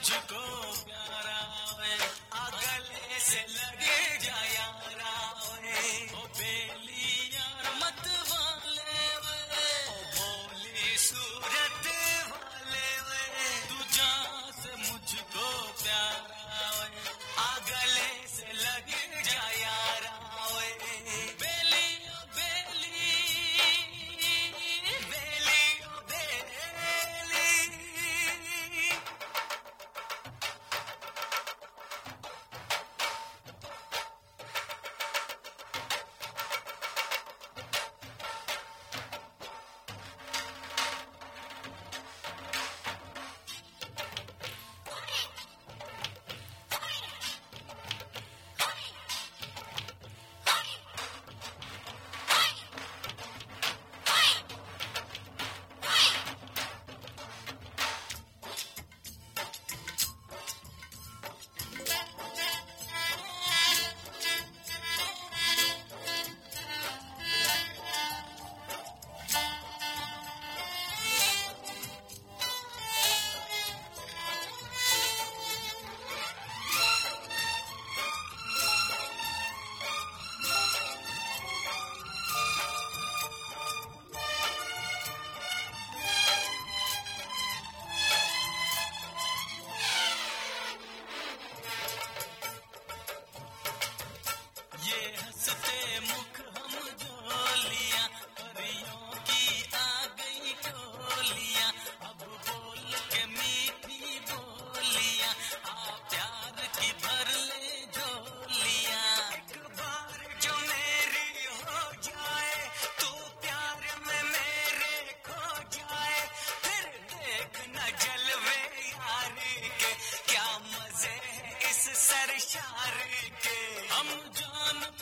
मुझको प्यारा वे, आ गले से लगे जा यारा वे, ओ बेली यार मत वाले वे, ओ भोली सूरत वाले वे, तू जान से मुझको प्यारा वे, आ गले से लगे जा यारा वे, बेली ओ बेली, बेली ओ बेली। ये हंसते मुख हम जोलियां, परियों की आ गई टोलियां, अब बोल के मीठी बोलियां, आ प्यार की भर ले झोलियां। एक बार जो मेरी हो जाए, तू प्यार में मेरे खो जाए, फिर देख न जलवे यारी के, क्या मजे हैं इस सरशार के। हम जान